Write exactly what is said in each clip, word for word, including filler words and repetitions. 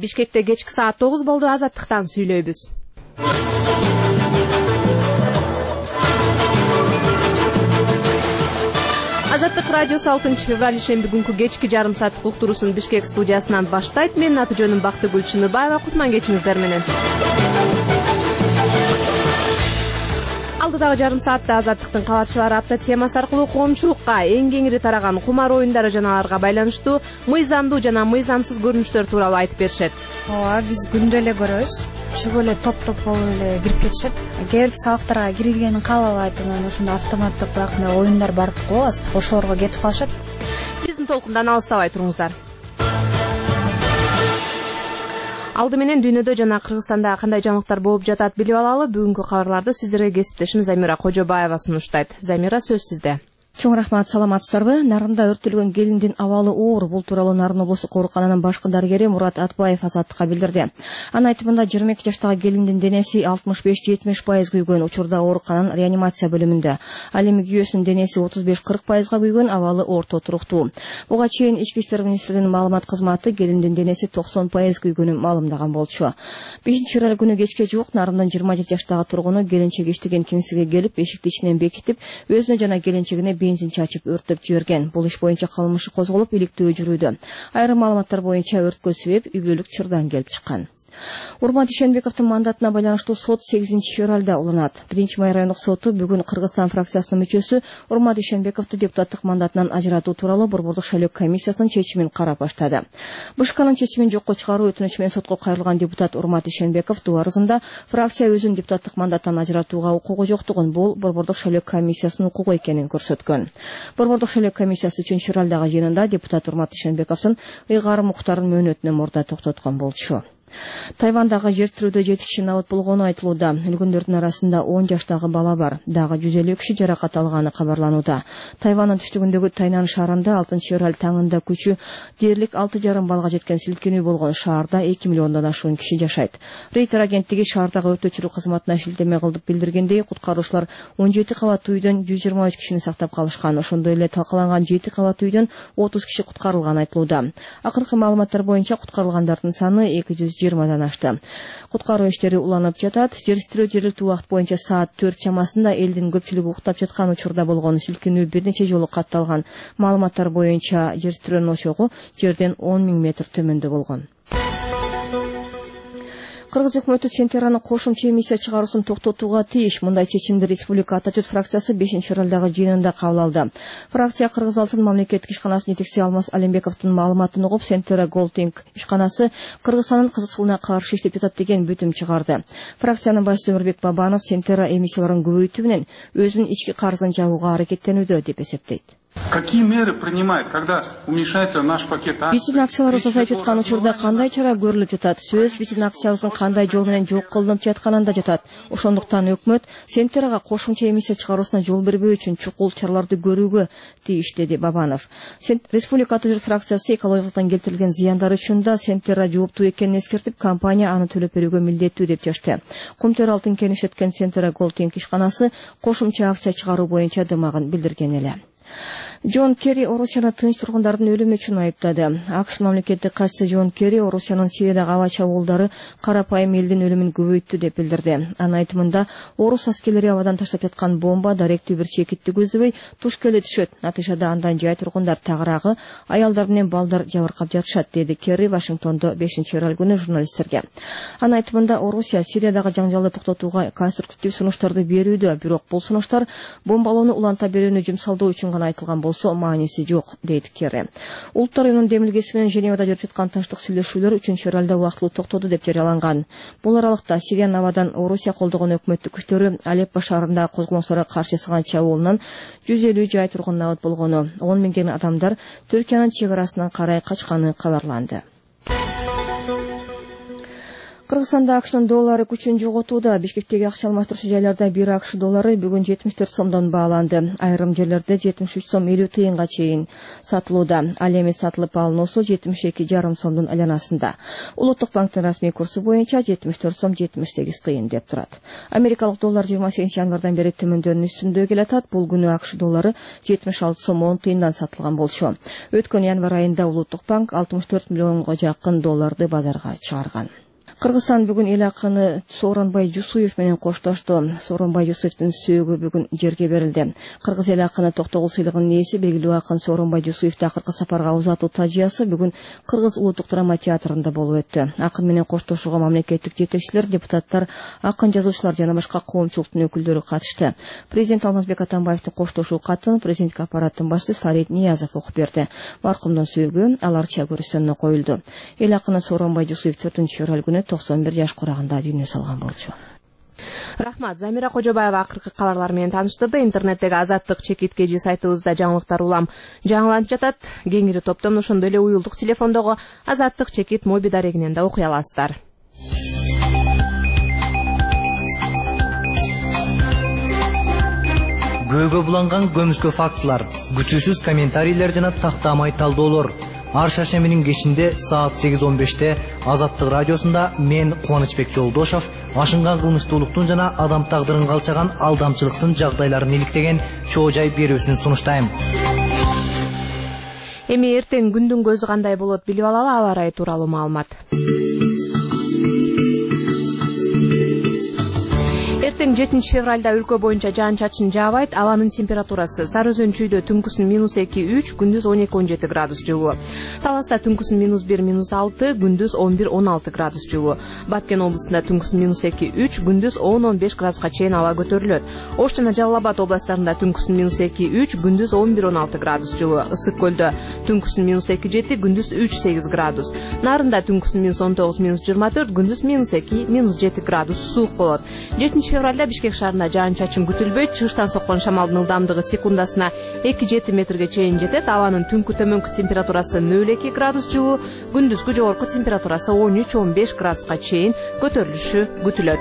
Бишкекте кечки саат тогуз болду. Азаттыктан сүйлөйбүз. Азаттык радиосу алтынчы февраль шемби күнкү кечки жарым сааттык уктуруусун Бишкек студиясынан баштайт. Менин аты жөнүм Бактыгүл Чыныбаева. Кутман кечиңиздер менен. Алдыдагы жарым саатта Азаттыктын кабарчылары апта темасы аркылуу коомчулукка эң кеңири тараган кумар оюндары жана аларга байланыштуу мыйзамдуу жана мыйзамсыз көрүнүштөр тууралуу айтып беришет. Ооба, биз күндө эле көрөбүз. Чыгып эле топ-топ болуп эле кирип кетишет. Кээ бир сабактарга кирилгенин каалабайт, анан ошондо автоматтык баягы оюндар бар го, ошолорго кетип калышат. Биздин толкундан алыстабай туруңуздар. Алды менен дүйнөдө жана Кыргызстанда кандай жаңылыктар болуп жатат билип алалы. Бүгүнкү кабарларды сиздерге кесиптешим Замира Кожобаева сунуштайт. Замира, сөз сизде. Чоң рахмат, саламатсыздарбы? Нарында өрттөлгөн келиндин абалы оор. Бул тууралуу Нарын облустук оорукананын башкы дарыгери Мурат Атбаев Азаттыкка билдирди. Анын айтымында жыйырма эки жаштагы келиндин денеси алтымыш беш жетимиш пайыз күйгөн. Учурда оорукананын реанимация бөлүмүндө. Ал эми күйөөсүнүн денеси отуз беш кырк пайызга күйгөн, абалы орто туруктуу. Буга чейин Ички иштер министрлигинин маалымат кызматы келиндин денеси токсон пайыз күйгөнүн маалымдаган болчу. бешинчи февраль күнү кечке жуук Нарындын жыйырма жети жаштагы тургуну келинчеги иштеген кеңсеге келип, эшикти ичинен бекитип, өзүнө жана келинчегине бензин чачып өрттөп жиберген. Бул иш боюнча кылмыш козголуп, иликтөө жүрүүдө. Айрым маалыматтар боюнча өрткө себеп үйлүүлүк чырдан келип чыккан. Урмат Ишенбековдун мандатына байланыштуу сот сегизинчи февралда уланат. биринчи май райондук соту бүгүн Кыргызстан фракциясынын мүчөсү Урмат Ишенбековду депутаттык мандатынан ажыратуу тууралуу Борбордук шайлоо комиссиясынын чечимин карап баштады. БШКнын чечимин жокко чыгаруу өтүнүчү менен сотко кайрылган депутат Урмат Ишенбеков доо арызында фракция өзүнүн депутаттык мандаттан ажыратууга укугу жоктугун, бул Борбордук шайлоо комиссиясынын укугу экенин көрсөткөн. Борбордук шайлоо комиссиясы үчүнчү февралдагы жыйынында депутат Урмат Ишенбековдун ыйгарым укуктарын мөөнөтүнөн мурда токтоткон болчу. Тайвандагы жер тирүүдө жети киши набыт болгону айтылууда. Өлгөндөрдүн арасында он жаштагы бала бар. Дагы жүз элүү киши жаракат алганы кабарланууда. Тайвандын түштүгүндөгү Тайнан шаарында алтынчы февраль таңында күчү дээрлик алты жарым балга жеткен силкинүү болгон. Шаарда эки миллиондон ашуун киши жашайт. Рейтер агенттиги шаардагы өрт өчүрүү кызматына шилтеме кылып билдиргендей, куткаруучулар он жети кабаттуу үйдөн жүз жыйырма үч кишини сактап калышкан. Ошондой эле талкаланган жети кабаттуу үйдөн отуз киши куткарылган айтылууда. Акыркы маалыматтар боюнча куткарылгандардын саны эки жүз жыйырмадан ашты. Куткаруу иштери уланып жатат. Жер тирөө жергиликтүү убакыт боюнча саат төрт чамасында элдин көпчүлүгү уктап жаткан учурда болгон. Силкинүү бир нече жолу катталган. Маалыматтар боюнча жер тирөөнүн очогу жерден он миң метр төмөндө болгон. Кыргыз өкмөтү Сентераны кошумча эмиссия чыгаруусун токтотууга тийиш. Мындай чечимди Республика Ата журт фракциясы бешинчи февралдагы жыйынында кабыл алды. Фракция Кыргыз алтын мамлекеттик ишканасынын жетекчиси Алмаз Алимбековдун маалыматын угуп, Сентера Голдинг ишканасы Кыргызстандын кызыкчылыгына каршы иштеп жатат деген бүтүм чыгарды. Фракциянын башчысы Өмүрбек Бабанов Сентера эмиссияларын көбөйтүү менен өзүнүн ички карызын жабууга аракеттенүүдө деп эсептейт. Какие меры принимает, когда уменьшается наш пакет акций? Биздин акциялар азайып жаткан учурда кандай чара көрүлүп жатат? Сөз биздин акциябыздын кандай жол менен жок кылынып жатканында жатат. Ошондуктан өкмөт Сентерага кошумча эмиссия чыгаруусуна жол бербөө үчүн чукул чараларды көрүүгө тийиш, деди Бабанов. Республика Ата журт фракциясы экологиялыктан келтирилген зыяндар үчүн да Сентера жооптуу экенин эскертип, компания аны төлөп берүүгө милдеттүү деп чечти. Кумтөр алтын кениш эткен Сентера Голдинг ишканасы кошумча акция чыгаруу боюнча дымагын билдирген эле. Джон Керри Орусияны тынч тургундардын өлүмү үчүн айыптады. АКШ мамлекеттик катчысы Джон Керри Орусиянын Сириядагы аба чабуулдары карапайым элдин өлүмүн көбөйттү деп билдирди. Анын айтымында орус аскерлери абадан таштап жаткан бомба даректүү бир чекитти көздөбөй туш келе түшөт. Натыйжада андан жай тургундар тагыраагы, аялдар менен балдар жабыркап жатышат, деди Керри Вашингтондо бешинчи февраль күнү журналисттерге. Анын айтымында Орусия Сириядагы жаңжалды токтотууга конструктив сунуштарды берүүдө, бирок бул сунуштар бомбалоону уланта берүүнү жумсалдоо үчүн гана айтылган болсо мааниси жок, дейт Керри. Улуттар уюмунун демилгеси менен Женевада жүрүп жаткан тынчтык сүйлөшүүлөр үчүнчү февралда убактылуу токтоду деп жарыяланган. Бул аралыкта Сириянын абадан Орусия колдогон өкмөттүк күчтөрү Алеппо шаарындагы козголоңчуларга каршы жасаган чабуулунан жүз элүү жай тургун набыт болгону, он миңдеген адамдар Түркиянын чек арасынан карай качканы кабарланды. Кыргызстанда акчнын доллары күчүн жоготууда. Бишкектеги акча алмаштыруучу жайларда бир акч доллары бүгүн жетимиш төрт сомдон бааланды. Айрым жерлерде жетимиш үч сом элүү тыйынга чейин сатылууда. Ал эми сатылып алынуусу жетимиш эки жарым сомдун айланасында. Улуттук банктын расмий курсу боюнча жетимиш төрт сом жетимиш сегиз тыйын деп турат. Америкалык доллар жыйырма сегизинчи январдан бери төмөндөрдүн үстүндө келатат. Бул күнү акч доллары жетимиш алты сом он тыйындан сатылган болчу. Өткөн январ айында Улуттук банк алтымыш төрт миллионго жакын долларды базарга чыгарган. Кыргызстан бүгүн эл акыны Сооронбай Жусуев менен коштошту. Сооронбай Жусуевдин сөөгү бүгүн жерге берилди. Кыргыз эл акыны Токтогул сыйлыгынын ээси белгилүү акын Сооронбай Жусуевди акыркы сапарга узатуу тажыясы бүгүн Кыргыз улуттук драма театрында болуп өттү. Акын менен коштошууга мамлекеттик жетекчилер, депутаттар, акын жазуучулар жана башка коомчулуктун өкүлдөрү катышты. Президент Алмазбек Атамбаевдин коштошуу катын президенттик аппараттын башчысы Фарид Ниязов окуп берди. Маркумдун сөөгү аларча көрүстөнүнө коюлду. Эл акыны Сооронбай Жусуев төртүнчү февраль күнү токсон бир жаш курагында дүйнө салган болчу. Рахмат. Замира Кожобаева акыркы кабарлар менен тааныштырды. Интернеттеги Азаттык чекиткежи сайтыбызда жаңылыктар улам жаңыланып жатат. Кеңири топтон ошондой эле уюлдук телефондогу Азаттык чекит моби дарегинен да окуй аласыздар. Көөгө буланган көмүскө фактылар, күтүүсүз комментарийлер жана тактамай талдоолор. Ар шаршембинин кечинде саат сегиз он беште Азаттык радиосунда мен Кубанычбек Жолдошов ашынган кылмыштуулуктун жана адам тагдырын калчаган алдамчылыктын жагдайларын иликтеген чоо жай берүүсүн сунуштайм. Эми эртең күндүн көзү кандай болот билип алалы, аба ырайы тууралуу маалымат. Эртең жетинчи февралда өлкө боюнча жаан-чачын жаабайт. Абанын температурасы Сары Өзөн чүйдө түнкүсүн минус эки үч, күндүз он эки он жети градус жылуу. Таласта түнкүсүн минус бир минус алты, күндүз он бир он алты градус жылуу. Баткен областында түнкүсүн минус эки үч, күндүз он он беш градуска чейин аба көтөрүлөт. Ош жана Жалал Абад областарында түнкүсүн минус эки үч, күндүз он бир он алты градус жылуу. Ысык көлдө түнкүсүн минус эки жети, күндүз үч сегиз градус. Нарында түнкүсүн минус он тогуз минус жыйырма төрт, күндүз минус эки минус жети градус суук болот. жетинчи февралда Бишкек шаарында жаан-чачын күтүлбөйт. Чыгыштан соккон шамалдын ылдамдыгы секундасына эки жети метрге чейин жетет. Абанын түнкү төмөнкү температурасы нөл эки градус жылуу, күндүзгү жогорку температурасы он үч он беш градуска чейин көтөрүлүшү күтүлөт.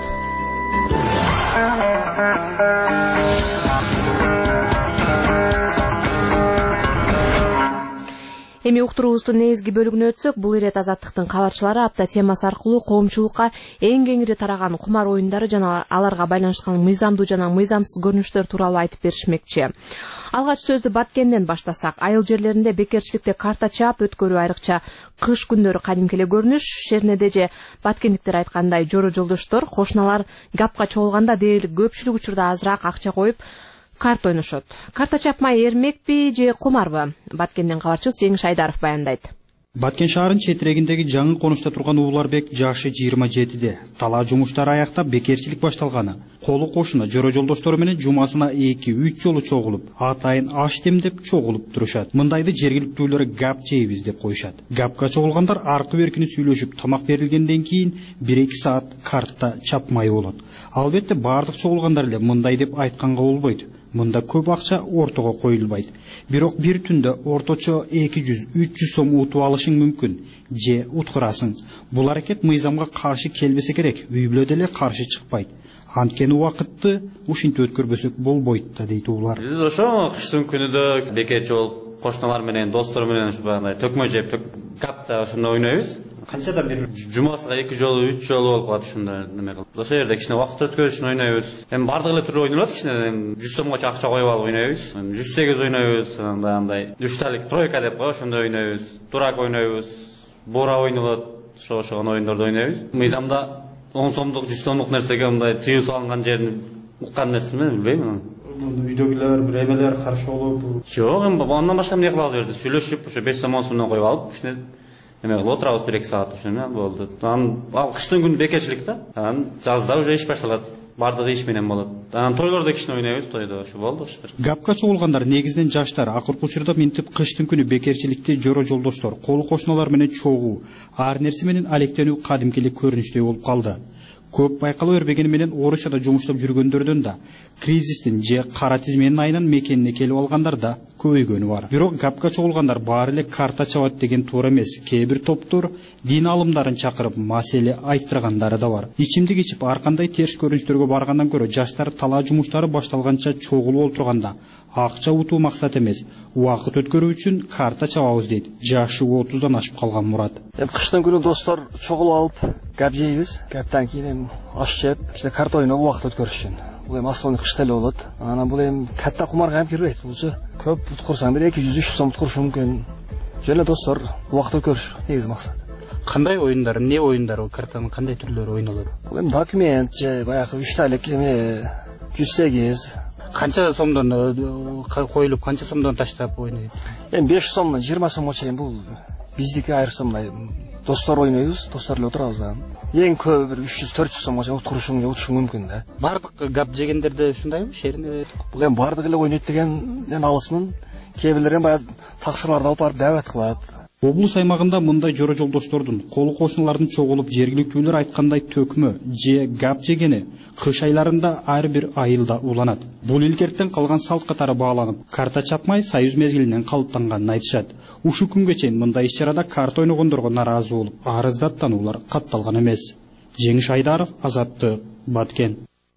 Эми уктуруубуздун негизги бөлүгүнө өтсөк, бул ирет Азаттыктын кабарчылары апта темасы аркылуу коомчулукка эң кеңири тараган кумар оюндары жана аларга байланышкан мыйзамдуу жана мыйзамсыз көрүнүштөр тууралуу айтып беришмекчи. Алгач сөздү Баткенден баштасак, айыл жерлеринде бекерчиликте карта чаап өткөрүү айрыкча кыш күндөрү кадимки эле көрүнүш. Шернеде же баткендиктер айткандай жоро жолдоштор, кошуналар гапка чогулганда дээрлик көпчүлүк учурда азыраак акча коюп карта ойношот. Карта чапмай эрмекпи же кумарбы? Баткенден кабарчыбыз Жеңиш Айдаров баяндайт. Баткен шаарынын четирегиндеги жаңы конушта турган Ууларбек жашы жыйырма жетиде. Талаа жумуштары аяктап бекерчилик башталганы. Колу кошуна жоро жолдоштору менен жумасына эки үч жолу чогулуп, атайын аш демдеп чогулуп турушат. Мындайды жергиликтүүлөр гап жейбиз деп коюшат. Гапка чогулгандар аркы беркини сүйлөшүп, тамак берилгенден кийин бир эки саат карта чапмай болот. Албетте бардык чогулгандар эле мындай деп айтканга болбойт. Мында көп акча ортого коюлбайт. Бирок бир түндө орточо эки жүз үч жүз сом утуп алышың мүмкүн. Же уткурасың. Бул аракет мыйзамга каршы келбесе керек. Үй бүлө деле каршы чыкпайт. Анткени убакытты ушинтип өткөрбөсөк болбойт да дейт улар. Биз ошо кыштын күнүдө бекерчи болуп, кошуналар менен, достор менен ушу баягындай төкмө жеп, капта ошондо ойнойбуз. Канчада бир жумасына эки жолу, үч жолу болуп калат ушундай неме кылып. Ошол жерде кичине убакыт өткөрүш үчүн ойнойбуз. Эми бардык эле түрү ойнолот, кичине жүз сомгочо акча коюп алып ойнойбуз. жүз сегиз ойнойбуз, баягындай үчталык тройка деп кой, ошондой ойнойбуз. Дурак ойнойбуз, бора ойнолот, ошо ошогон оюндорду ойнойбуз. Мыйзамда он сомдук, жүз сомдук нерсеге мындай тыюу салынган жерин уккан нерсеми билбейм. Үйдөгүлөр, бир эмелер каршы болуп. Жок, эми андан башка эмне кыла алып жерде сүйлөшүп, ошо беш сом он сомдон коюп алып, кичине эме кылып отурабыз бир эки саат ошоне болду. Анан ал кыштын күнү бекерчилик да. Анан жазда уже иш башталат. Бардыгы иш менен болот. Анан тойлордо кичине ойнойбуз, тойдо ошо болду ошо. Гапка чогулгандар негизинен жаштар. Акыркы учурда минтип кыштын күнү бекерчиликти жоро жолдоштор, колу кошуналар менен чогуу, ар нерсе менен алектенүү кадимки эле көрүнүштөй болуп калды. Көп байкала өрбегени менен Орусияда жумуштап жүргөндөрдөн да кризистин же кара тизменин айынан мекенине келип алгандар да көбөйгөнү бар. Бирок гапка чогулгандар баары эле карта чабат деген туура эмес. Кээ бир топтор дин алымдарын чакырып маселе айттыргандары да бар. Ичимдик ичип ар кандай терс көрүнүштөргө баргандан көрө жаштар талаа жумуштары башталганча чогулуп отурганда акча утуу максат эмес, убакыт өткөрүү үчүн карта чабабыз дейт жашы отуздан ашып калган Мурат. Кыштын күнү достор чогулуп алып гап жейбиз. Гаптан кийин аш жеп, иште карта ойноп убакыт өткөрүш үчүн. Бул эми основной кышта эле болот. Анан бул эми катта кумарга ham кирбейт. Булчу көп уткурсаң бир эки жүз үч жүз сом уткуруш мүмкүн. Жөн эле достор убакыт өткөрүш негизи максат. Кандай оюндар, эмне оюндар, картанын кандай түрлөрү ойнолот? Бул эми документ же баягы үч тайлык эме жүз сегиз. Канча сомдон коюлуп, канча сомдон таштап ойнойт? Эми беш сомдон жыйырма сомго чейин бул биздики айрыкча мындай достор ойнойбуз, достор эле отурабыз да. Эң көбү бир үч жүз төрт жүз сомго чейин уткурушуң, утушуң мүмкүн да. Бардык гап жегендерде ушундайбы, шеринде? Бул эми бардык эле ойнойт дегенден алысмын. Кээ бирлер эми баягы таксырларды алып барып даават кылат. Облус аймагында мындай жора жолдоштордун, колу кошуналардын чогулуп жергиликтүүлөр айткандай төкмө же гап жегени кыш айларында ар бир айылда уланат. Бул илгертен калган салт катары бааланып, карта чапмай союз мезгилинен калыптанганын айтышат. Ушу күнгө чейин мындай иш-чарада карта ойногондорго наразы болуп, арыз даттануулар катталган эмес. Жеңиш Айдаров, Азаттык, Баткен.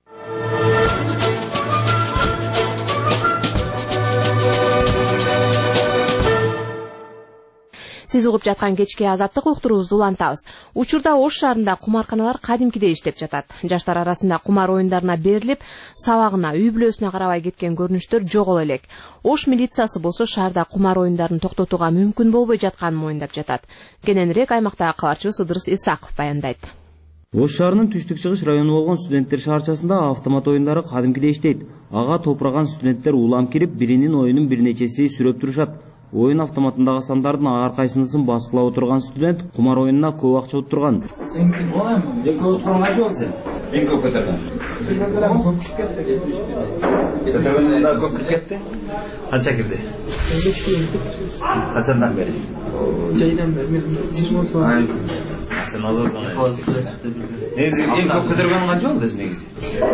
Сиз угуп жаткан кечки Азаттык уктуруубузду улантабыз. Учурда Ош шаарында кумарканалар кадимкидей иштеп жатат. Жаштар арасында кумар оюндарына берилип, сабагына, үй бүлөсүнө карабай кеткен көрүнүштөр жоголо элек. Ош милициясы болсо шаарда кумар оюндарын токтотууга мүмкүн болбой жатканын моюндап жатат. Кененирээк аймактагы кабарчыбыз Ыдырыс Исаков баяндайт. Ош шаарынын түштүк-чыгыш району болгон студенттер шаарчасында автомат оюндары кадимкидей иштейт. Ага топураган студенттер улам кирип, биринин оюнун бир нечеси сүрөп турушат. Оюн автоматындагы сандардын ар кайсынысын баскылап отурган студент кумар оюнуна көп акча уттурган. Сен көп уттурган канча болду сен? Эң көп көтөргөн. Көтөргөндө көп кирип кетти. Канча кирди? Качандан бери? Жайдан бери мен жыйырма сом. Сен азырдан. Негизи эң көп көтөргөн канча болду өзү негизи?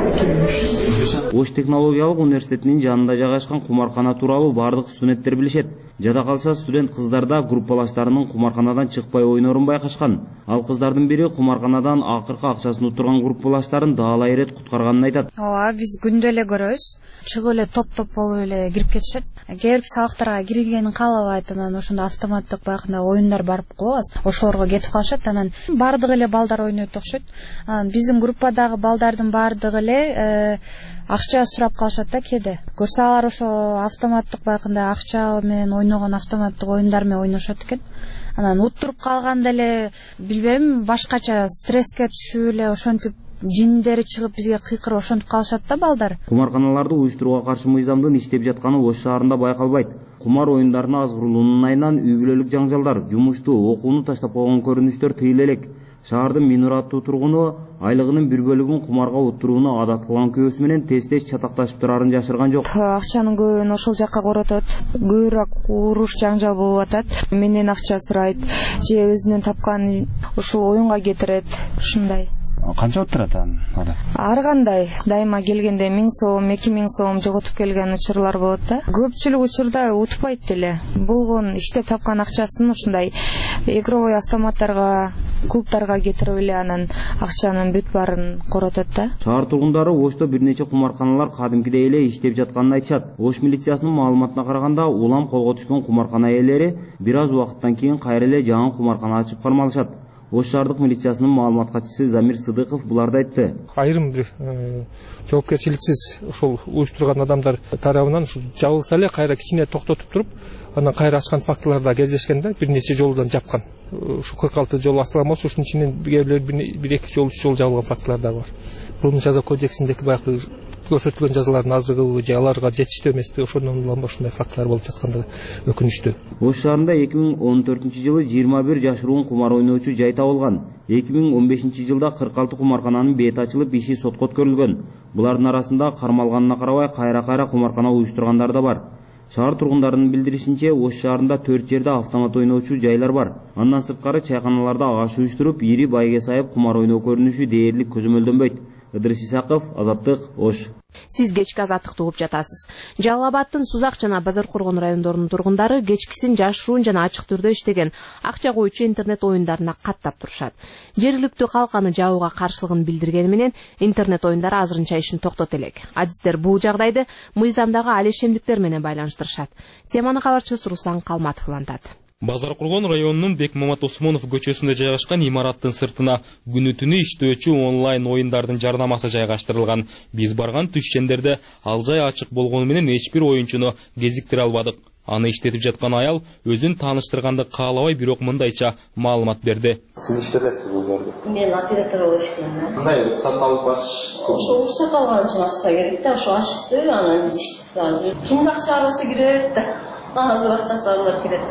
Ош технологиялык университетинин жанында жайгашкан кумаркана тууралуу бардык студенттер билишет. Жада калса студент кыздарда группалаштарынын кумарканадан чыкпай ойнорун байкашкан. Ал кыздардын бири кумарканадан акыркы акчасын уттурган группалаштарын даалай ирет куткарганын айтат. Ооба, биз күндө эле көрөбүз. Чыгып эле топ-топ болуп эле кирип кетишет. Кээ бир сабактарга киргенин каалабайт, анан ошондо автоматтык баягындай оюндар барып коебуз. Ошолорго кетип калышат, анан бардык эле балдар ойнойт окшойт. Анан биздин группадагы балдардын бардыгы эле акча сурап калышат да кээде. Көрсө алар ошо автоматтык баягындай акча менен ойногон автоматтык оюндар менен ойношот экен. Анан уттуруп калганда эле билбейм, башкача стресске түшүп эле ошентип жиндери чыгып бизге кыйкырып ошентип калышат да балдар. Кумарканаларды уюштурууга каршы мыйзамдын иштеп жатканы Ош шаарында байкалбайт. Кумар оюндарына азгырылуунун айынан үй бүлөлүк жаңжалдар, жумушту, окууну таштап койгон көрүнүштөр тыйыла элек. Шаардын Минур аттуу тургуну айлыгынын бир бөлүгүн кумарга уттурууну адат кылган күйөөсү менен тез-тез чатакташып турарын жашырган жок. Акчанын көбүн ошол жакка коротот. Көбүрөөк уруш жаңжал болуп атат. Менден акча сурайт, же өзүнүн тапканын ушул оюнга кетирет. Ушундай. Канча уттурат анда? Ар кандай. Дайыма келгенде миң сом, эки миң сом жоготуп келген учурлар болот да. Көпчүлүк учурда утпайт деле. Болгон иштеп тапкан акчасын ушундай игровой автоматтарга, клубтарга кетирип эле анан акчанын бүт баарын коротот да. Шаар тургундары Ошто бир нече кумарканалар кадимкидей эле иштеп жатканын айтышат. Ош милициясынын маалыматына караганда, улам колго түшкөн кумаркана ээлери бир аз убакыттан кийин кайра эле жаңы кумаркана ачып кармалышат. Ош шаардык милициясынын маалымат катчысы Замир Сыдыков буларды айтты. Айрым бир жоопкерчиликсиз ошол уюштурган адамдар тарабынан ушу жабылса эле кайра кичине токтотуп туруп, анан кайра ачкан фактылар да кездешкен да, бир нече жолдон жапкан. Ушу кырк алты жол ачылган болсо, ушунун ичинен бир эки жол, үч жол жабылган фактылар да бар. Бул жаза кодексиндеги баягы көрсөтүлгөн жазалардын аздыгы же аларга жетиштүү эмеспи, ошондон улам ушундай фактылар болуп жаткандыгы өкүнүчтүү. Ош шаарында эки миң он төртүнчү жылы жыйырма бир жашыруун кумар ойноочу жай табылган. эки миң он бешинчи жылда кырк алты кумаркананын бети ачылып, иши сотко өткөрүлгөн. Булардын арасында кармалганына карабай кайра-кайра кумаркана уюштургандар да бар. Шаар тургундарынын билдиришинче, Ош шаарында төрт жерде автомат ойноочу жайлар бар. Андан сырткары чайканаларда аш уюштуруп, ири байге сайып кумар ойноо көрүнүшү дээрлик көзөмөлдөнбөйт. Ыдырыс Исаков, Азаттык, Ош. Сиз кечки Азаттыкты угуп жатасыз. Жалал Абадтын Сузак жана Базар Коргон райондорунун тургундары кечкисин жашыруун жана ачык түрдө иштеген акча коюучу интернет оюндарына каттап турушат. Жергиликтүү калк аны жабууга каршылыгын билдиргени менен интернет оюндары азырынча ишин токтото элек. Адистер бул жагдайды мыйзамдагы алешемдиктер менен байланыштырышат. Теманы кабарчыбыз Руслан Калматов улантат. Базар Коргон районунун Бекмамат Осмонов көчөсүндө жайгашкан имараттын сыртына күнү түнү иштөөчү онлайн оюндардын жарнамасы жайгаштырылган. Биз барган түшчендерде ал жай ачык болгону менен эч бир оюнчуну кезиктире албадык. Аны иштетип жаткан аял өзүн тааныштырганды каалабай, бирок мындайча маалымат берди. Сиз иштетесизби бул жерде? Мен оператор болуп иштейм. Кандай уруксат алып баш? Ошо уруксат алган үчүн ачса керек да, ошо ачты, анан биз иштеп. Кимди акча алса кире берет да. Азыр акчасы алар кирет.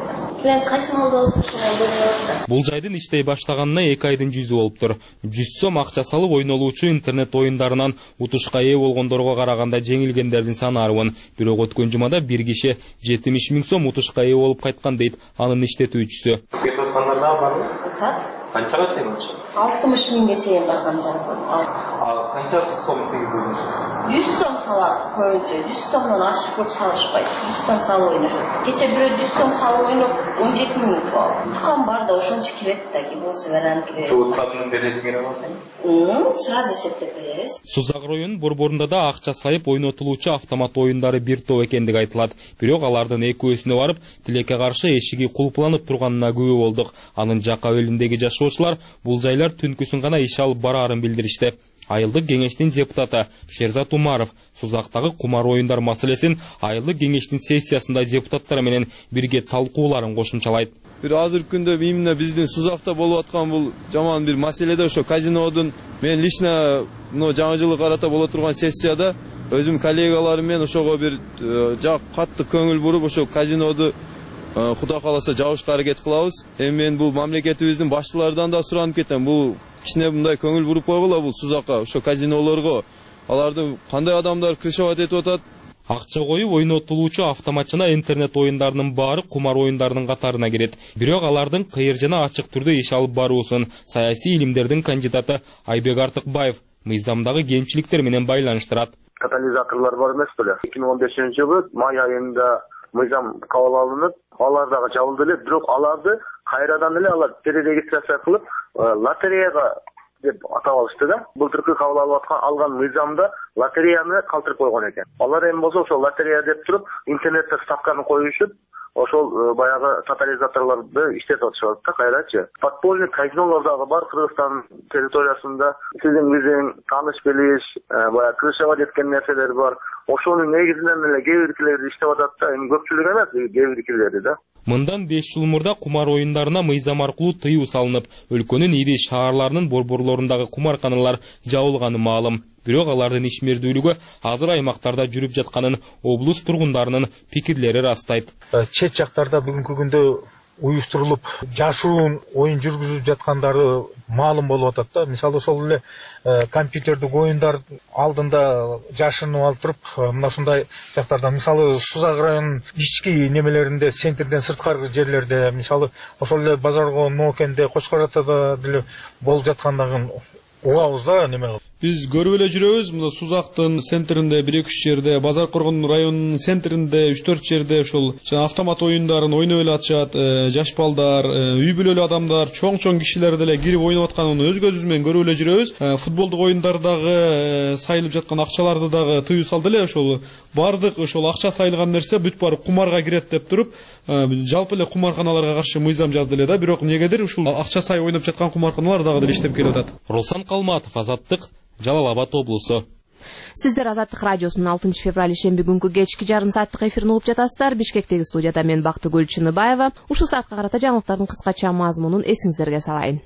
Бул жайдын иштей баштаганына эки айдын жүзү болуптур. жүз сом акча салып ойнолуучу интернет оюндарынан утушка ээ болгондорго караганда жеңилгендердин саны арбын. Бирок өткөн жумада бир киши жетимиш миң сом утушка ээ болуп кайткан дейт анын иштетүүчүсү. Кетип аткандар дагы барбы? Кат? Канчага чейин болчу? алтымыш миңге чейин баргандар бар. Ал канча сом тийгизди? жүз сом салат көбүнчө. жүз сомдон ашык көп салышпайт. жүз сом салып ойношот. Кече бирөө жүз сом салып ойноп он жети миң болду. Tukam бар да ошон чекирет да, ки болсо вариант кирет. Тутканын бересиз керек болсо? Мм, сразу эсептеп беребиз. Сузак районунун борборунда да акча сайып ойнотулуучу автомат оюндары бир топ экендиги айтылат. Бирок алардын экөөсүнө барып, тилекке каршы эшиги кулпланып турганына күбө болдук. Анын жак абелиндеги жашоочулар бул жайлар түнкүсүн гана иш алып бараарын билдиришти. Айылдык кеңештин депутаты Шерзат Умаров Сузактагы кумар оюндар маселесин айылдык кеңештин сессиясында депутаттар менен бирге талкууларын кошумчалайт. Бир азыркы күндө именно биздин Сузакта болуп аткан бул жаман бир маселеде ошо казинодун мен лично мына жаңы жылга карата боло турган сессияда өзүм коллегаларым менен ошого бир жак катты көңүл буруп ошо казиноду Кудай кааласа жабышка аракет кылабыз. Эми мен бул мамлекетибиздин башчыларынан да суранып кетем. Бул кичине мындай көңүл буруп койгула бул Сузакка, ошо казинолорго. Алардын кандай адамдар крышават этип атат? Акча коюп ойнотулуучу автомат жана интернет оюндарынын баары кумар оюндарынын катарына кирет. Бирок алардын кыйыр жана ачык түрдө иш алып баруусун саясий илимдердин кандидаты Айбек Артыкбаев мыйзамдагы кемчиликтер менен байланыштырат. Катализаторлор бар эмес беле? эки миң он бешинчи жылы май айында мыйзам кабыл алынып, алар дагы жабылды эле, бирок аларды кайрадан эле алар перерегистрация кылып, лотереяга деп атап алышты да. Былтыркы кабыл алып аткан алган мыйзамда лотереяны калтырып койгон экен. Алар эми болсо ошо лотерея деп туруп, интернетте ставканы коюшуп, ошол баягы тотализаторлорду иштетип атышат да кайрачы. Подпольный казинолор дагы бар Кыргызстан территориясында. Сиздин биздин тааныш билиш, баягы крышават эткен нерселер бар. Ошонун негизинен эле кээ биркилери иштеп атат да, эми көпчүлүк эмес, кээ биркилери да. Мындан беш жыл мурда кумар оюндарына мыйзам аркылуу тыюу салынып, өлкөнүн ири шаарларынын борборлорундагы кумарканалар жабылганы маалым. Бирок алардын ишмердүүлүгү азыр аймактарда жүрүп жатканын облус тургундарынын пикирлери растайт. Чет жактарда бүгүнкү күндө уюштурулуп жашыруун оюн жүргүзүп жаткандары маалым болуп атат да. Мисалы ошол эле компьютердик оюндар алдында жашырынып алып туруп, мына ушундай жактарда, мисалы Сузак районунун ички немелеринде, центрден сырткары жерлерде, мисалы ошол эле Базарго Ноокенде, Кочкор Атада деле болуп жаткандыгын угабыз да неме. Биз көрүп эле жүрөбүз, мына Сузактын центринде бир эки үч жерде, Базар Коргон районунун центринде үч төрт жерде ошол автомат оюндарын ойноп эле атышат, жаш балдар, үй бүлөлүү адамдар, чоң-чоң кишилер деле кирип ойноп атканын өз көзүбүз менен көрүп эле жүрөбүз. Футболдук оюндардагы сайылып жаткан акчаларды дагы тыюу салды эле, ошол бардык ошол акча сайылган нерсе бүт барып кумарга кирет деп туруп, жалпы эле кумарканаларга каршы мыйзам жазды эле да, бирок эмнегедир ушул акча сай ойноп жаткан кумарканалар дагы деле иштеп келип атат. Руслан Калматов, Азаттык, Жалал Абад облусу. Сиздер Азаттык радиосунун алтынчы февраль шемби күнгү кечки жарым сааттык эфирин угуп жатасыздар. Бишкектеги студияда мен Бактыгүл Чыныбаева. Ушул саатка карата жаңылыктардын кыскача мазмунун эсиңиздерге салайын.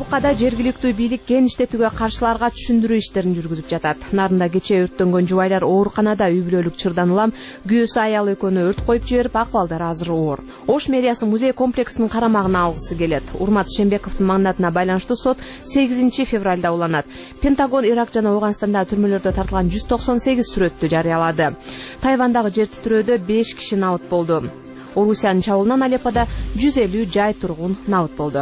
Алкада жергиликтүү бийлик кен иштетүүгө каршыларга түшүндүрүү иштерин жүргүзүп жатат. Нарында кечээ өрттөнгөн жубайлар ооруканада үй бүлөлүк чырдан улам күйөөсү аял экөөнү өрт коюп жиберип, акыбалдары азыр оор. Ош мэриясы музей комплексинин карамагына алгысы келет. Урмат Шембековдун мандатына байланыштуу сот сегизинчи февралда уланат. Пентагон Ирак жана Ауганстандагы түрмөлөрдө тартылган жүз токсон сегиз сүрөттү жарыялады. Тайвандагы жер титирөөдө беш киши набыт болду. Орусиянын чабуулунан Алеппода жүз элүү жай тургун набыт болду.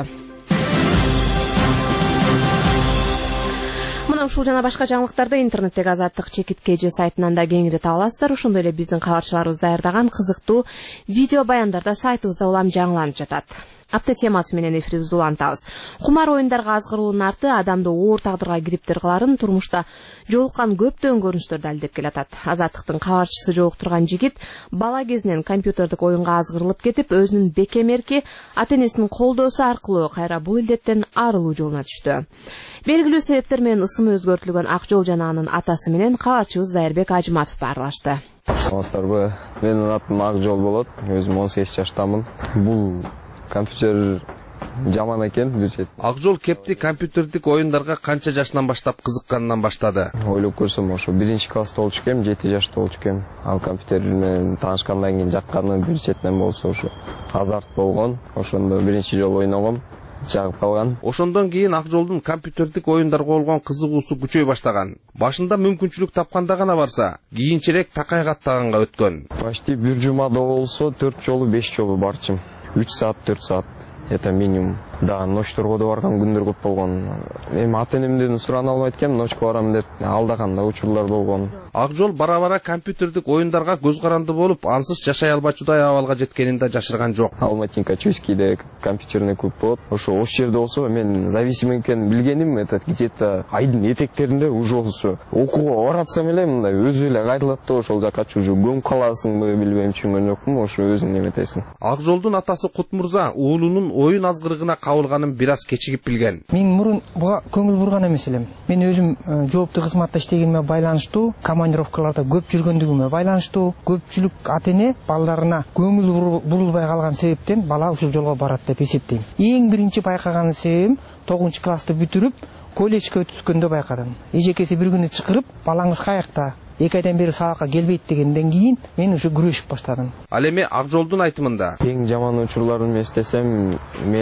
Мына ушул жана башка жаңылыктарды интернеттеги Азаттык чекитке же сайтынан да кеңири таба аласыздар. Ошондой эле биздин кабарчыларыбыз даярдаган кызыктуу видео баяндар да сайтыбызда улам жаңыланып жатат. Апта темасы менен эфирибизди улантабыз. Кумар оюндарга азгыруунун арты адамды оор тагдырга кириптир кыларын турмушта жолуккан көптөгөн көрүнүштөр далилдеп келатат. Азаттыктын кабарчысы жолуктурган жигит бала кезинен компьютердик оюнга азгырылып кетип, өзүнүн бекемерки ата-энесинин колдоосу аркылуу кайра бул илдеттен арылуу жолуна түштү. Белгилүү себептер менен ысымы өзгөртүлгөн Акжол жана анын атасы менен кабарчыбыз Зайырбек Ажыматов баарлашты. Саламатсыздарбы? Менин атым Акжол болот. Өзүм он сегиз жаштамын. Бул компьютер жаман экен бир чет. Акжол кепти компьютердик оюндарга канча жашынан баштап кызыкканынан баштады? Ойлоп көрсөм, ошо биринчи класста болчу экем, жети жашта болчу экем. Ал компьютер менен таанышкандан кийин жакканы бир четинен болсо ошо азарт болгон. Ошондо биринчи жолу ойногом, жагып калган. Ошондон кийин Акжолдун компьютердик оюндарга болгон кызыгуусу күчөй баштаган. Башында мүмкүнчүлүк тапканда гана барса, кийинчерээк такай каттаганга өткөн. Почти бир жумада болсо төрт жолу, беш жолу барчым. үч саат, төрт саат. Это минимум. Да, ночторго да барган күндөр көп болгон. Эми ата-энемден сурана албайт экем, ночко барам деп алдаган да учурлар болгон. Акжол бара-бара компьютердик оюндарга көз каранды болуп, ансыз жашай албачудай абалга жеткенин да жашырган жок. Алматинка Чуйскийде компьютерный клуб болот. Ошо ош жерде болсо мен зависим экенин билгеним, это где-то айдын этектеринде уже болсо окууга баратсам эле мындай өзү эле кайрылат да ошол жака уже көмүп каласыңбы билбейм, түшүнгөн жокмун, ошо өзүң неметесиң. Акжолдун атасы Кутмурза уулунун оюн азгырыгына кабылганын бир аз кечигип билген. Мен мурун буга көңүл бурган эмес элем. Мен өзүм жооптуу кызматта иштегениме байланыштуу, командировкаларда көп жүргөндүгүмө байланыштуу, көпчүлүк ата-эне балдарына көңүл бурулбай калган себептен бала ушул жолго барат деп эсептейм. Эң биринчи байкаган себебим тогузунчу классты бүтүрүп, колледжге өткөндө байкадым. Эжекеси бир күнү чакырып, балаңыз каякта? Эки айдан бери сабакка келбейт дегенден кийин мен уже күрөшүп баштадым. Ал эми Акжолдун айтымында эң жаман учурларын эстесем,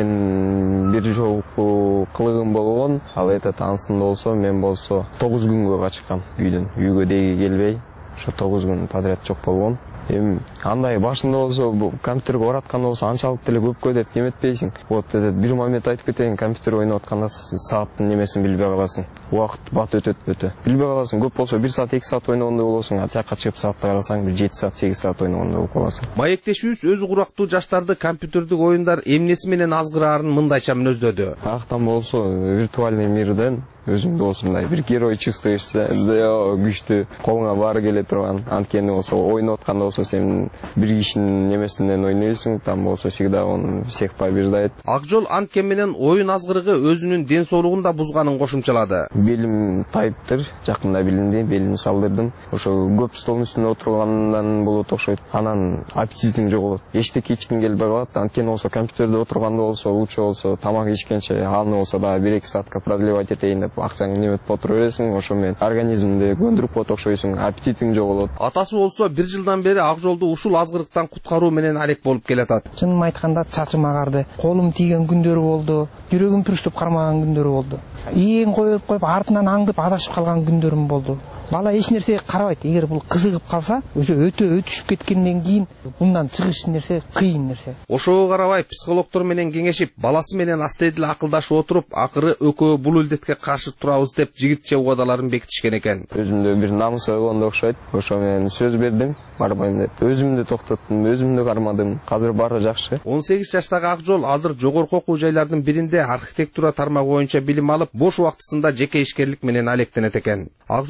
мен бир жолку кылыгым болгон, ал этот ансында болсо, мен болсо тогуз күнгө качкам үйдөн. Үйгө деги келбей, ошо тогуз күн подряд жок болгон. Эми андай башында болсо компьютерге баратканда болсо анчалык деле көпкө деп неметпейсиң. Вот этот бир момент айтып кетейин, компьютер ойноп атканда сааттын немесин билбей каласың. Убакыт бат өтөт өтө. Билбей каласың, көп болсо бир саат, эки саат ойногондой болосуң, а жакка чыгып саатта карасаң бир жети саат, сегиз саат ойногондой болуп каласың. Маектешүүбүз өзү курактуу жаштарды компьютердик оюндар эмнеси менен азгыраарын мындайча мүнөздөдү. Актан болсо виртуальный мирден өзүңдү осундай бир герой чувствуешься, күчтүү, колуңа баары келе турган. Анткени болсо ойноп атканда болсо сен бир кишинин немесинен ойнойсуң, там болсо всегда он всех побеждает. Акжол анткени менен оюн азгырыгы өзүнүн ден соолугун да бузганын кошумчалады. Белим тайыптыр, жакында билинди, белимди салдырдым. Ошо көп столдун үстүндө отургандан болот окшойт. Анан аппетитиң жоголот. Эчтеке ичкиң келбей калат. Анткени болсо компьютерде отурганда болсо, лучше болсо тамак ичкенче аны болсо да бир эки саатка продлевать этейин деп акчаңды неметип отура бересиң, ошо менен организмди көндүрүп коет окшойсуң, аппетитиң жоголот. Атасы болсо бир жылдан бери Акжолду ушул азгырыктан куткаруу менен алек болуп келатат. Чынын айтканда чачым агарды, колум тийген күндөрү болду, жүрөгүм түрүстүп кармаган күндөрү болду. Ийин коюп коюп артынан аңдып адашып калган күндөрүм болду. Бала эч нерсе карабайт. Эгер бул кызыгып калса, өзү өтө өтүшүп кеткенден кийин мындан чыгыш нерсе кыйын нерсе. Ошого карабай психологдор менен кеңешип, баласы менен астедил акылдашып отуруп, акыры экөө бул илдетке каршы турабыз деп жигитче убадаларын бекитишкен экен. Өзүмдө бир намыс болгондой окшойт. Ошо менен сөз бердим, барбайм деп. Өзүмдү токтоттум, өзүмдү кармадым. Азыр баары жакшы. он сегиз жаштагы Акжол азыр жогорку окуу жайлардын биринде архитектура тармагы боюнча билим алып, бош убактысында жеке ишкерлик менен алектенет экен. Акжолдун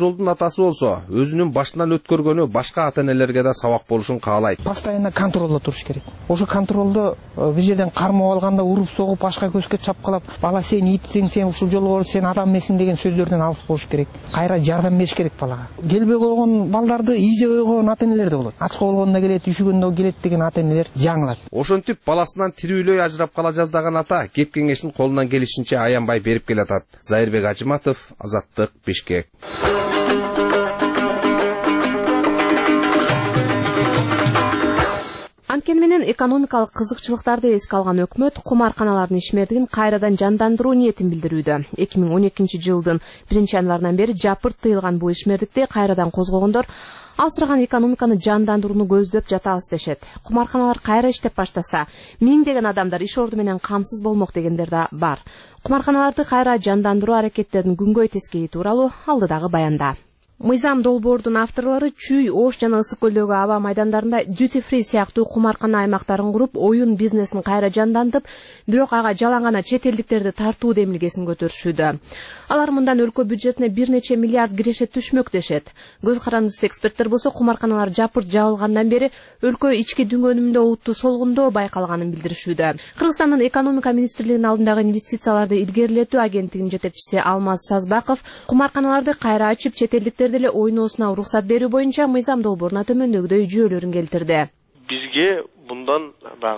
атасы болсо өзүнүн башынан өткөргөнү башка ата энелерге да сабак болушун каалайт. Постоянно контролдо туруш керек. Ошо контролдо бир жерден кармап алганда уруп согуп башка көзгө чапкылап, бала сен итсең, сен ушул жолго сен адам эмесиң деген сөздөрдөн алыс болуш керек. Кайра жардам бериш керек балага. Келбей койгон балдарды ийже койгон ата энелер да болот. Ачка болгондо келет, үшүгөндө келет деген ата энелер жаңылат. Ошентип баласынан тирүүлөй ажырап кала жаздаган ата кеп кеңешин колунан келишинче аянбай берип келатат. Зайырбек Ажыматов, Азаттык, Бишкек. Анткени менен экономикалык кызыкчылыктарды эске алган өкмөт кумарканалардын ишмердигин кайрадан жандандыруу ниетин билдирүүдө. эки миң он экинчи жылдын биринчи январынан бери жапырт тыйылган бул ишмердикти кайрадан козгогондор алсыраган экономиканы жандандырууну көздөп жатабыз дешет. Кумарканалар кайра иштеп баштаса, миңдеген адамдар иш орду менен камсыз болмок дегендер да бар. Кумарканаларды кайра жандандыруу аракеттерин күнгөй тескеи тууралуу алдыдагы баянда. Мыйзам долбоордун авторлору Чүй, Ош жана Ысык көлдөгү аба майдандарында duty free сыяктуу кумаркана аймактарын куруп, оюн бизнесин кайра жандантып, бирок ага жалаң гана чет элдиктерди тартуу демилгесин көтөрүшүүдө. Алар мындан өлкө бюджетине бир нече миллиард киреше түшмөк дешет. Көз карандысыз эксперттер болсо кумарканалар жапырт жабылгандан бери өлкө ички дүңгөнүндө олуттуу солгундоо байкалганын билдиришүүдө. Кыргызстандын экономика министрлигинин алдындагы инвестицияларды илгерилетүү агенттигинин жетекчиси Алмаз Сазбаков кумарканаларды кайра ачып чет элдиктер деле ойносуна уруксат берүү боюнча мыйзам долбооруна төмөндөгүдөй жүйөлөрүн келтирди. Бизге bundan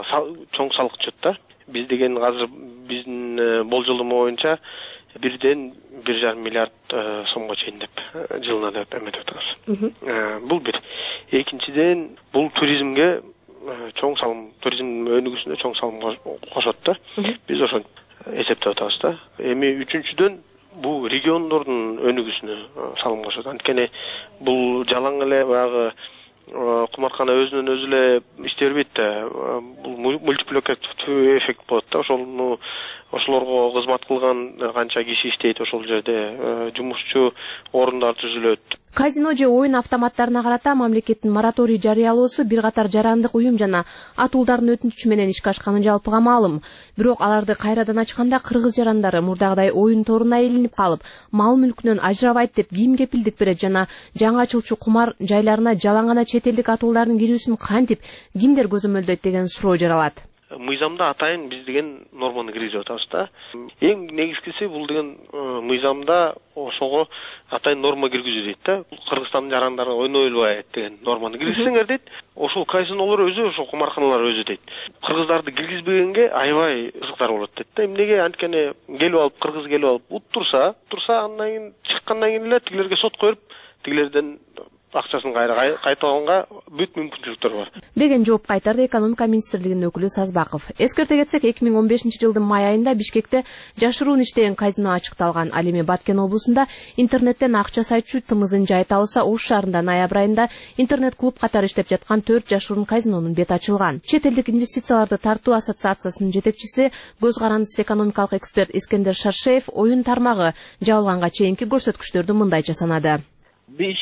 чоң салык түшөт да. Биз деген азыр биздин болжолдомо боюнча бирден бир жарым миллиард сомго чейин деп жылына деп эметип атабыз. Бул бир. Экинчиден бул туризмге чоң салым, туризм өнүгүүсүнө чоң салым кошот да. Биз ошо эсептеп атабыз да. Эми үчүнчүдөн бул региондордун өнүгүүсүнө салым кошот. Анткени бул жалаң эле баягы кумаркана өзүнөн өзү эле иштей бербейт да. Бул мультипликативдүү эффект болот да. Ошону ошолорго кызмат кылган канча киши иштейт ошол жерде, жумушчу орундар түзүлөт. Казино же оюн автоматтарына карата мамлекеттин мораторий жарыялоосу бир катар жарандык уюм жана атуулдардын өтүнүчү менен ишке ашканы жалпыга маалым. Бирок аларды кайрадан ачканда кыргыз жарандары мурдагыдай оюн торуна илинип калып, мал мүлкүнөн ажырабайт деп ким кепилдик берет жана жаңы ачылчу кумар жайларына жалаң гана чет элдик атуулардын кирүүсүн кантип, кимдер көзөмөлдөйт деген суроо жаралат. Мыйзамда атайын биз деген норманы киргизип атабыз да. Эң негизгиси бул деген мыйзамда ошого атайын норма киргизүү дейт да. Кыргызстандын жарандары ойной албайт деген норманы киргизсеңер дейт. Ошол казинолор өзү, ошол кумарканалар өзү дейт. Кыргыздарды киргизбегенге аябай кызыктар болот дейт да. Эмнеге? Анткени келип алып, кыргыз келип алып уттурса, турса андан кийин чыккандан кийин эле тигилерге сот коюп, тигилерден акчасын кайра кайтаганга бүт мүмкүнчүлүктөр бар деген жооп кайтарды экономика министрлигинин өкүлү Сазбаков. Эскерте кетсек, эки миң он бешинчи жылдын май айында Бишкекте жашыруун иштеген казино ачыкталган. Ал эми Баткен облусунда интернеттен акча сайтчу тымызын жайыта алса, Ош шаарында ноябрь айында интернет-клуб катары иштеп жаткан төрт жашыруун казинонун бети ачылган. Чет элдик инвестицияларды тартуу ассоциациясынын жетекчиси, көз карандысыз экономикалык эксперт Искендер Шаршеев оюн тармагы жабылганга чейинки көрсөткүчтөрдү мындайча санады. беш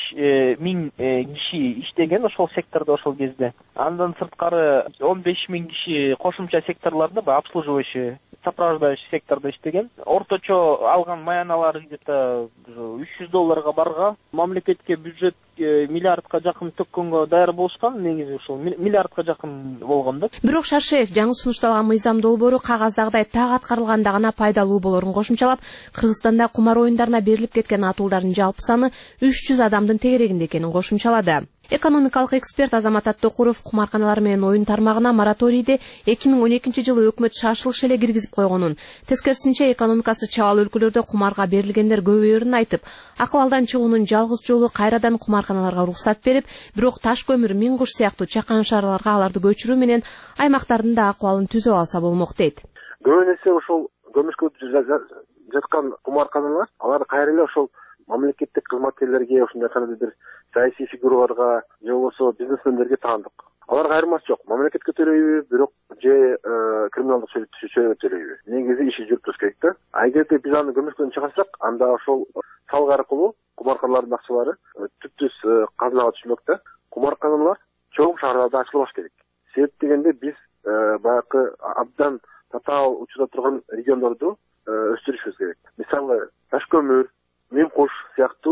миң киши иштеген ошол сектордо ошол кезде. Андан сырткары он беш миң киши кошумча секторлордо, обслуживающий, сопровождающий сектордо иштеген. Орточо алган маяналары где-то үч жүз долларга барга, мамлекетке бюджет миллиардка жакын төккөнгө даяр болушкан, негизи ушул миллиардка жакын болгон да. Бирок Шаршеев жаңы сунушталган мыйзам долбоору кагаздагыдай так аткарылганда гана пайдалуу болорун кошумчалап, Кыргызстанда кумар оюндарына берилип кеткен атуулдардын жалпы саны үч жүз адамдын тегерегинде экенин кошумчалады. Экономикалык эксперт Азамат Аттокуров кумарканалар менен оюн тармагына мораторийди эки миң он экинчи жылы өкмөт шашылыш эле киргизип койгонун, тескерисинче экономикасы чабал өлкөлөрдө кумарга берилгендер көбөйөрүн айтып, акыбалдан чыгуунун жалгыз жолу кайрадан кумарканаларга уруксат берип, бирок Таш көмүр, Миң Куш сыяктуу чакан шаарларга аларды көчүрүү менен аймактардын да акыбалын түзөп алса болмок дейт. Көбүнесе ошол көмүшкө жаткан кумарканалар, алар кайра эле ошол мамлекеттик кызматкерлерге, ошондой кандайдыр бир саясий фигураларга, же болбосо бизнесмендерге таандык. Аларга айырмасы жок. Мамлекетке төлөйбү, бирок же криминалдык чөйрөгө төлөйбү. Негизи иши жүрүп туруш керек да. А эгерде биз аны көмүшкөдөн чыгарсак, анда ошол салык аркылуу кумарканалардын акчалары түптүз казынага түшмөк да. Кумарканалар чоң шаарларда ачылбаш керек. Себеп дегенде биз баягы абдан татаал учурда турган региондорду өстүрүшүбүз керек. Мисалы, Таш көмүр, Миң Куш сыяктуу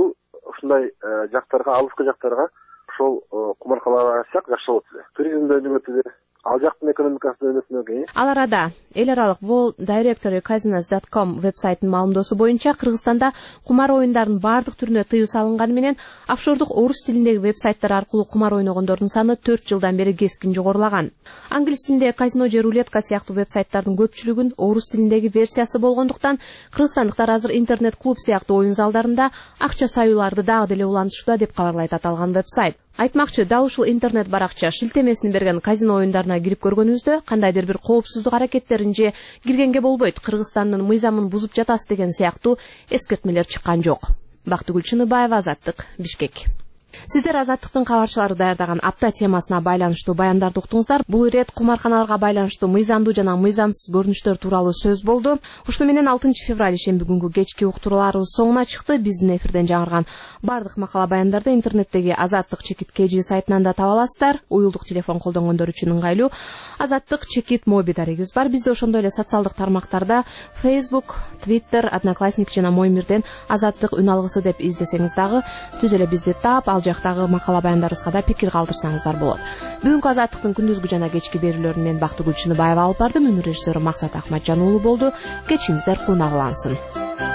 ушундай жактарга, алыскы жактарга ошол кумаркаларга барсак жакшы болот эле. Туризмди өнүгөт эле. Ал жактын экономикасы өнөсүнө. Ал арада эл аралык World Directory Casinos dot com вебсайтынын маалымдоосу боюнча Кыргызстанда кумар оюндарын бардык түрүнө тыюу салынганы менен офшордук орус тилиндеги вебсайттар аркылуу кумар ойногондордун саны төрт жылдан бери кескин жогорулаган. Англис тилинде казино же рулетка сыяктуу вебсайттардын көпчүлүгүн орус тилиндеги версиясы болгондуктан кыргызстандыктар азыр интернет-клуб сыяктуу оюн залдарында акча саюуларды дагы деле улантышууда деп кабарлайт аталган вебсайт. Айтмакчы, дал ушул интернет баракча шилтемесин берген казино оюндарына кирип көргөнүбүздө кандайдыр бир коопсуздук аракеттерин же киргенге болбойт, Кыргызстандын мыйзамын бузуп жатасыз деген сыяктуу эскертмелер чыккан жок. Бактыгүл Чыныбаева, Азаттык, Бишкек. Сиздер Азаттыктын кабарчылары даярдаган апта темасына байланыштуу баяндарды уктуңуздар. Бул ирет кумарканаларга байланыштуу мыйзамдуу жана мыйзамсыз көрүнүштөр тууралуу сөз болду. Ушуну менен алтынчы февраль ишемби күнгү кечки уктурууларыбыз соңуна чыкты. Биздин эфирден жаңырган бардык макала баяндарды интернеттеги Азаттык чекит kg сайтынан да таба аласыздар. Уюлдук телефон колдонгондор үчүн ыңгайлуу Азаттык чекит моби дарегибиз бар. Бизде ошондой эле социалдык тармактарда Facebook, Twitter, Одноклассник жана Моймирден Азаттык үн алгысы деп издесеңиз дагы түз эле бизди таап, ал жактагы макала баяндарыбызга да пикир калтырсаңыздар болот. Бүгүнкү Азаттыктын күндүзгү жана кечки берүүлөрүн мен Бактыгүл Чыныбаева алып бардым. Өнөр режиссеру Максат Ахматжан уулу болду. Кечиңиздер кунак улансын.